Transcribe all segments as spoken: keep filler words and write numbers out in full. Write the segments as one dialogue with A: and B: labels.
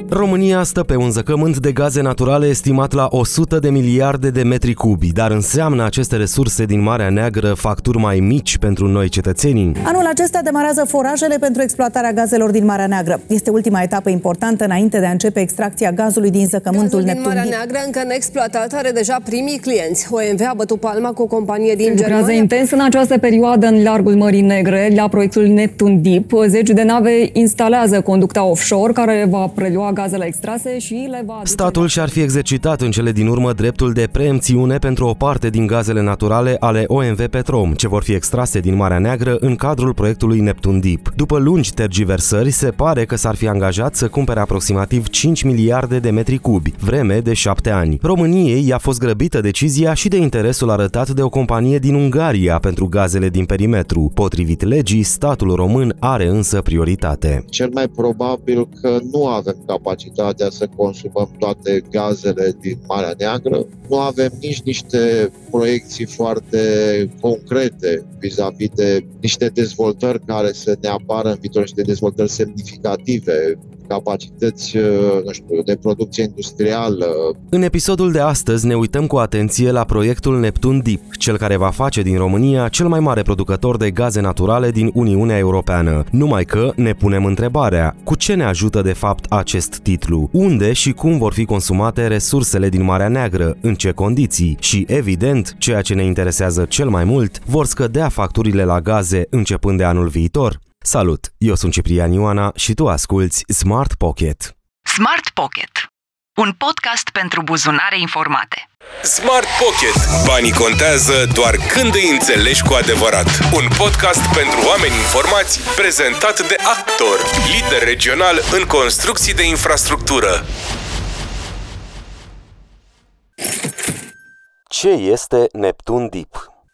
A: România stă pe un zăcământ de gaze naturale estimat la o sută de miliarde de metri cubi, dar înseamnă aceste resurse din Marea Neagră facturi mai mici pentru noi cetățenii?
B: Anul acesta demarează forajele pentru exploatarea gazelor din Marea Neagră. Este ultima etapă importantă înainte de a începe extracția gazului din zăcământul Neptun.
C: Gazul din Marea Neagră încă neexploatat are deja primii clienți. O M V a bătut palma cu o companie din Germania.
D: Lucrează intens în această perioadă în largul Mării Negre la proiectul Neptun Deep. Zeci de nave instalează conducta offshore care va prelua gazele extrase și le va aduce...
A: Statul și-ar fi exercitat în cele din urmă dreptul de preemțiune pentru o parte din gazele naturale ale O M V Petrom, ce vor fi extrase din Marea Neagră în cadrul proiectului Neptun Deep. După lungi tergiversări, se pare că s-ar fi angajat să cumpere aproximativ cinci miliarde de metri cubi, vreme de șapte ani. României i-a fost grăbită decizia și de interesul arătat de o companie din Ungaria pentru gazele din perimetru. Potrivit legii, statul român are însă prioritate.
E: Cel mai probabil că nu avem capacitatea să consumăm toate gazele din Marea Neagră. Nu avem nici niște proiecții foarte concrete vis-a-vis de niște dezvoltări care să ne apară în viitor, niște dezvoltări semnificative, capacități, nu știu, de producție industrială.
A: În episodul de astăzi ne uităm cu atenție la proiectul Neptun Deep, cel care va face din România cel mai mare producător de gaze naturale din Uniunea Europeană. Numai că ne punem întrebarea, cu ce ne ajută de fapt acest titlu? Unde și cum vor fi consumate resursele din Marea Neagră? În ce condiții? Și evident, ceea ce ne interesează cel mai mult, vor scădea facturile la gaze începând de anul viitor? Salut! Eu sunt Ciprian Ioana și tu asculți Smart Pocket.
F: Smart Pocket, un podcast pentru buzunare informate.
G: Smart Pocket. Banii contează doar când îi înțelegi cu adevărat. Un podcast pentru oameni informați, prezentat de Actor, lider regional în construcții de infrastructură.
A: Ce este Neptun Deep?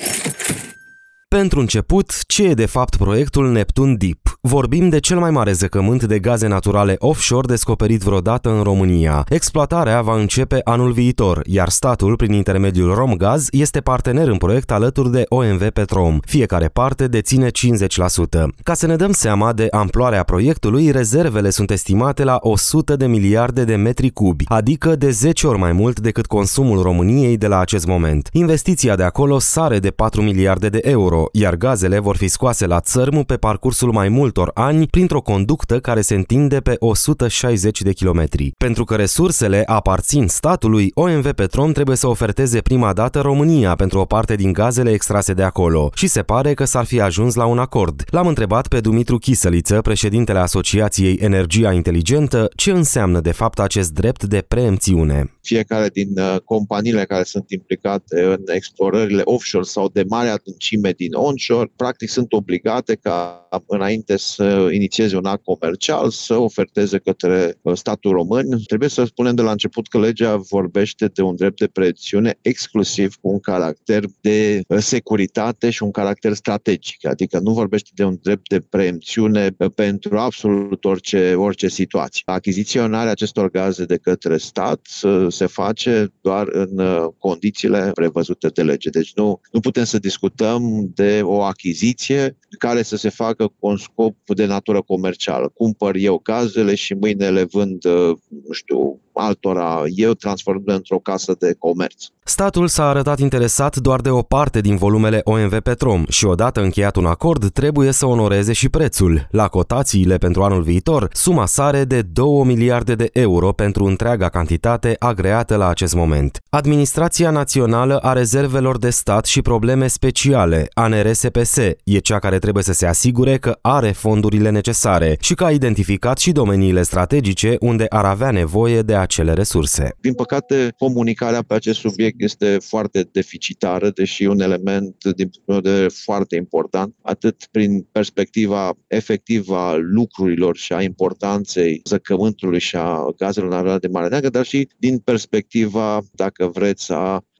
A: Pentru început, ce e de fapt proiectul Neptun Deep? Vorbim de cel mai mare zăcământ de gaze naturale offshore descoperit vreodată în România. Exploatarea va începe anul viitor, iar statul, prin intermediul Romgaz, este partener în proiect alături de O M V Petrom. Fiecare parte deține cincizeci la sută. Ca să ne dăm seama de amploarea proiectului, rezervele sunt estimate la o sută de miliarde de metri cubi, adică de zece ori mai mult decât consumul României de la acest moment. Investiția de acolo sare de patru miliarde de euro, iar gazele vor fi scoase la țărm pe parcursul mai multor ani printr-o conductă care se întinde pe o sută șaizeci de kilometri. Pentru că resursele aparțin statului, O M V Petrom trebuie să oferteze prima dată România pentru o parte din gazele extrase de acolo și se pare că s-ar fi ajuns la un acord. L-am întrebat pe Dumitru Chisăliță, președintele Asociației Energia Inteligentă, ce înseamnă de fapt acest drept de preemțiune.
E: Fiecare din companiile care sunt implicate în explorările offshore sau de mare adâncime din onshore, practic sunt obligate ca înainte să inițieze un act comercial, să oferteze către statul român. Trebuie să spunem de la început că legea vorbește de un drept de preemțiune exclusiv cu un caracter de securitate și un caracter strategic, adică nu vorbește de un drept de preemțiune pentru absolut orice, orice situație. Achiziționarea acestor gaze de către stat se face doar în condițiile prevăzute de lege. Deci nu, nu putem să discutăm de o achiziție care să se facă cu un scop de natură comercială. Cumpăr eu gazele și mâine le vând, nu știu, altora, eu transformând într-o casă de comerț.
A: Statul s-a arătat interesat doar de o parte din volumele O M V Petrom și odată încheiat un acord trebuie să onoreze și prețul. La cotațiile pentru anul viitor, suma sare de două miliarde de euro pentru întreaga cantitate agreată la acest moment. Administrația Națională a Rezervelor de Stat și Probleme Speciale, A N R S P S, e cea care trebuie să se asigure că are fondurile necesare și că a identificat și domeniile strategice unde ar avea nevoie de acele resurse.
E: Din păcate, comunicarea pe acest subiect este foarte deficitară, deși un element din punctul meu de vedere foarte important, atât prin perspectiva efectivă a lucrurilor și a importanței zăcământului și a gazelor naturale de Marea Neagră, dar și din perspectiva, dacă vreți, a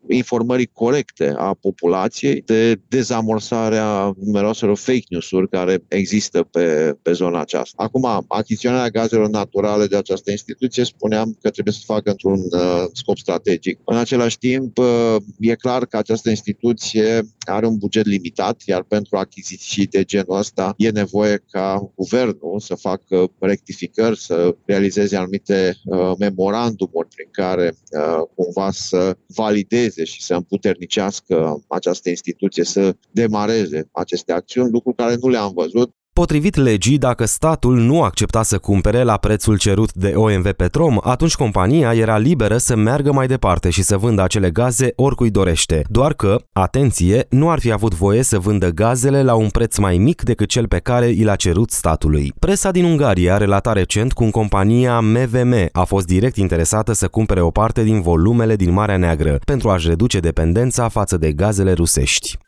E: informării corecte a populației, de dezamorsarea numeroaselor fake news-uri care există pe, pe zona aceasta. Acum, achiziționarea gazelor naturale de această instituție, spuneam că trebuie să se facă într-un uh, scop strategic. În același timp, uh, e clar că această instituție are un buget limitat, iar pentru achiziții de genul ăsta e nevoie ca guvernul să facă rectificări, să realizeze anumite uh, memorandumuri prin care uh, cumva să valideze și să împuternicească această instituție să demareze aceste acțiuni, lucru care nu le-am văzut.
A: Potrivit legii, dacă statul nu accepta să cumpere la prețul cerut de O M V Petrom, atunci compania era liberă să meargă mai departe și să vândă acele gaze oricui dorește. Doar că, atenție, nu ar fi avut voie să vândă gazele la un preț mai mic decât cel pe care i l-a cerut statului. Presa din Ungaria a relatat recent cum compania M V M a fost direct interesată să cumpere o parte din volumele din Marea Neagră pentru a-și reduce dependența față de gazele rusești.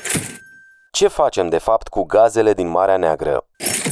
A: Ce facem de fapt cu gazele din Marea Neagră?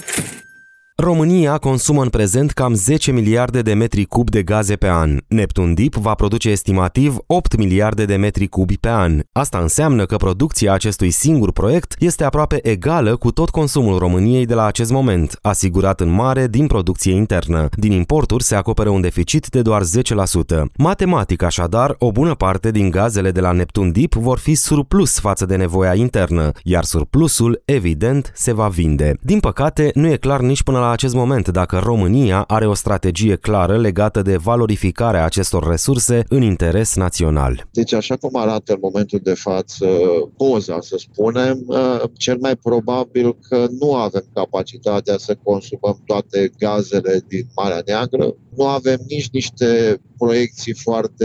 A: România consumă în prezent cam zece miliarde de metri cubi de gaze pe an. Neptun Deep va produce estimativ opt miliarde de metri cubi pe an. Asta înseamnă că producția acestui singur proiect este aproape egală cu tot consumul României de la acest moment, asigurat în mare din producție internă. Din importuri se acoperă un deficit de doar zece la sută. Matematic așadar, o bună parte din gazele de la Neptun Deep vor fi surplus față de nevoia internă, iar surplusul, evident, se va vinde. Din păcate, nu e clar nici până la acest moment dacă România are o strategie clară legată de valorificarea acestor resurse în interes național.
E: Deci, așa cum arată în momentul de față poza, să spunem, cel mai probabil că nu avem capacitatea să consumăm toate gazele din Marea Neagră. Nu avem nici niște proiecții foarte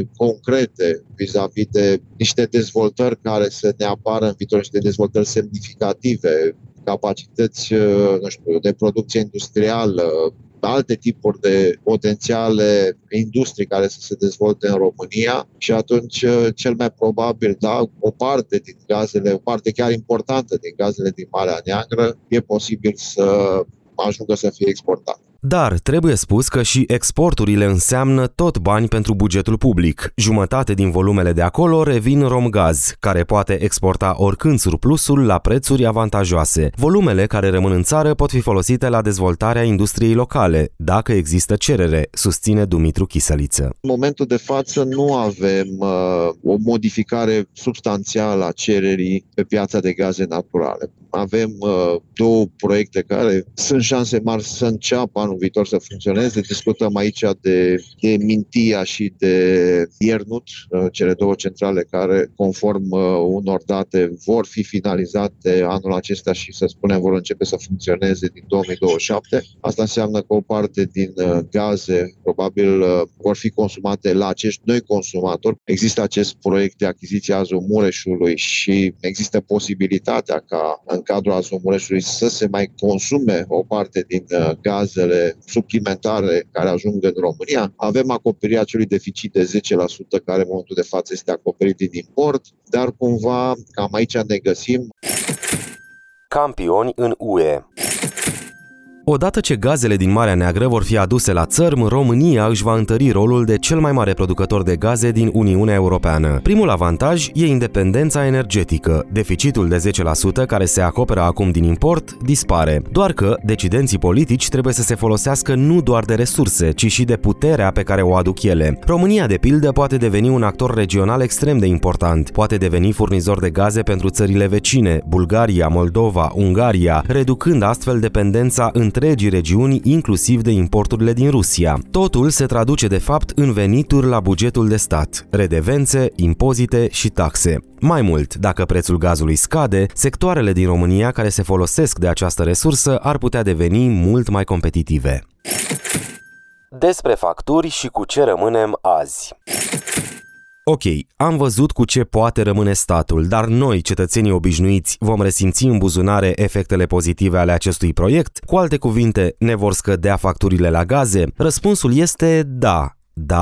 E: concrete vis-a-vis de niște dezvoltări care să ne apară în viitor, niște dezvoltări semnificative, capacități, nu știu, de producție industrială, alte tipuri de potențiale industrii care să se dezvolte în România și atunci cel mai probabil, da, o parte din gazele, o parte chiar importantă din gazele din Marea Neagră e posibil să ajungă să fie exportate.
A: Dar trebuie spus că și exporturile înseamnă tot bani pentru bugetul public. Jumătate din volumele de acolo revin Romgaz, care poate exporta oricând surplusul la prețuri avantajoase. Volumele care rămân în țară pot fi folosite la dezvoltarea industriei locale, dacă există cerere, susține Dumitru Chisăliță.
E: În momentul de față nu avem uh, o modificare substanțială a cererii pe piața de gaze naturale. Avem uh, două proiecte care sunt șanse mari să înceapă anul viitor să funcționeze. Discutăm aici de, de Mintia și de Iernut, uh, cele două centrale care, conform uh, unor date, vor fi finalizate anul acesta și, să spunem, vor începe să funcționeze din două mii douăzeci și șapte. Asta înseamnă că o parte din uh, gaze probabil uh, vor fi consumate la acești noi consumatori. Există acest proiect de achiziție a Azomureșului și există posibilitatea ca în cadrul Azomureșului să se mai consume o parte din uh, gazele suplimentare care ajung în România. Avem acoperirea acelui deficit de zece la sută care în momentul de față este acoperit din import, dar cumva cam aici ne găsim.
A: Campioni în U E. Odată ce gazele din Marea Neagră vor fi aduse la țărm, România își va întări rolul de cel mai mare producător de gaze din Uniunea Europeană. Primul avantaj e independența energetică. Deficitul de zece la sută care se acoperă acum din import dispare. Doar că decidenții politici trebuie să se folosească nu doar de resurse, ci și de puterea pe care o aduc ele. România, de pildă, poate deveni un actor regional extrem de important. Poate deveni furnizor de gaze pentru țările vecine, Bulgaria, Moldova, Ungaria, reducând astfel dependența între întregii regiuni, inclusiv de importurile din Rusia. Totul se traduce de fapt în venituri la bugetul de stat, redevențe, impozite și taxe. Mai mult, dacă prețul gazului scade, sectoarele din România care se folosesc de această resursă ar putea deveni mult mai competitive. Despre facturi și cu ce rămânem azi. Ok, am văzut cu ce poate rămâne statul, dar noi, cetățenii obișnuiți, vom resimți în buzunare efectele pozitive ale acestui proiect? Cu alte cuvinte, ne vor scădea facturile la gaze? Răspunsul este da. Dar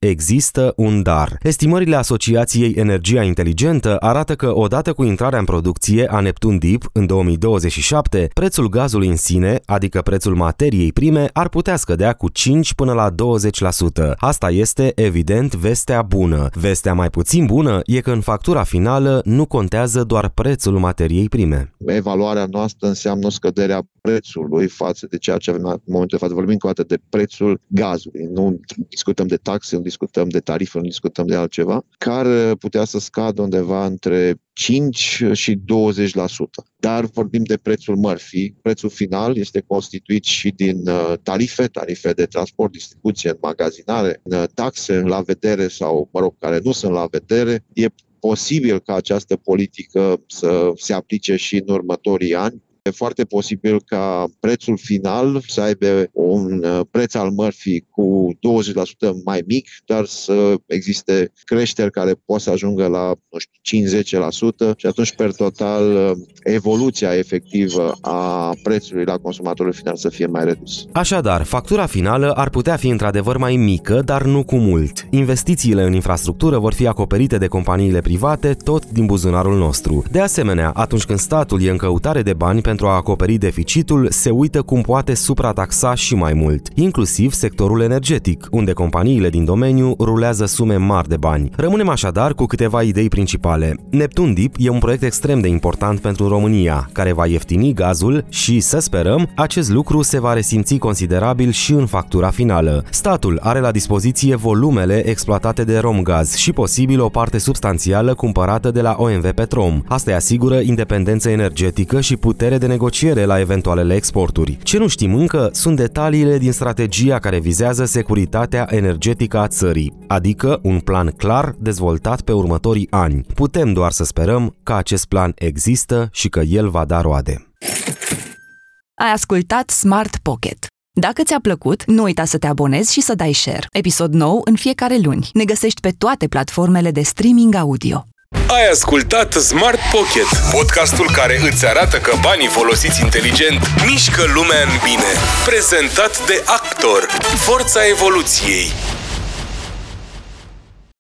A: există un dar. Estimările Asociației Energia Inteligentă arată că odată cu intrarea în producție a Neptun Deep în două mii douăzeci și șapte, prețul gazului în sine, adică prețul materiei prime, ar putea scădea cu cinci până la douăzeci la sută. Asta este, evident, vestea bună. Vestea mai puțin bună e că în factura finală nu contează doar prețul materiei prime.
E: Evaluarea noastră înseamnă o scădere a prețului față de ceea ce avem în momentul de față. Vorbim cu atât de prețul gazului. Nu discutăm de taxe, nu discutăm de tarife, nu discutăm de altceva, care putea să scadă undeva între cinci și douăzeci la sută. Dar vorbim de prețul mărfii. Prețul final este constituit și din tarife, tarife de transport, distribuție, înmagazinare, taxe la vedere sau, mă rog, care nu sunt la vedere. E posibil ca această politică să se aplice și în următorii ani. E foarte posibil ca prețul final să aibă un preț al mărfii cu douăzeci la sută mai mic, dar să existe creșteri care pot să ajungă la, nu știu, cincizeci la sută și atunci, per total, evoluția efectivă a prețului la consumatorul final să fie mai redus.
A: Așadar, factura finală ar putea fi într-adevăr mai mică, dar nu cu mult. Investițiile în infrastructură vor fi acoperite de companiile private, tot din buzunarul nostru. De asemenea, atunci când statul e în căutare de bani pentru a acoperi deficitul, se uită cum poate suprataxa și mai mult, inclusiv sectorul energetic, unde companiile din domeniu rulează sume mari de bani. Rămânem așadar cu câteva idei principale. Neptun Deep e un proiect extrem de important pentru România, care va ieftini gazul și, să sperăm, acest lucru se va resimți considerabil și în factura finală. Statul are la dispoziție volumele exploatate de Romgaz și posibil o parte substanțială cumpărată de la O M V Petrom. Asta îi asigură independență energetică și putere de negociere la eventualele exporturi. Ce nu știm încă sunt detaliile din strategia care vizează securitatea energetică a țării, adică un plan clar dezvoltat pe următorii ani. Putem doar să sperăm că acest plan există și că el va da roade.
F: Ai ascultat Smart Pocket. Dacă ți-a plăcut, nu uita să te abonezi și să dai share. Episod nou în fiecare luni. Ne găsești pe toate platformele de streaming audio.
G: Ai ascultat Smart Pocket, podcastul care îți arată că banii folosiți inteligent mișcă lumea în bine. Prezentat de Actor, forța evoluției.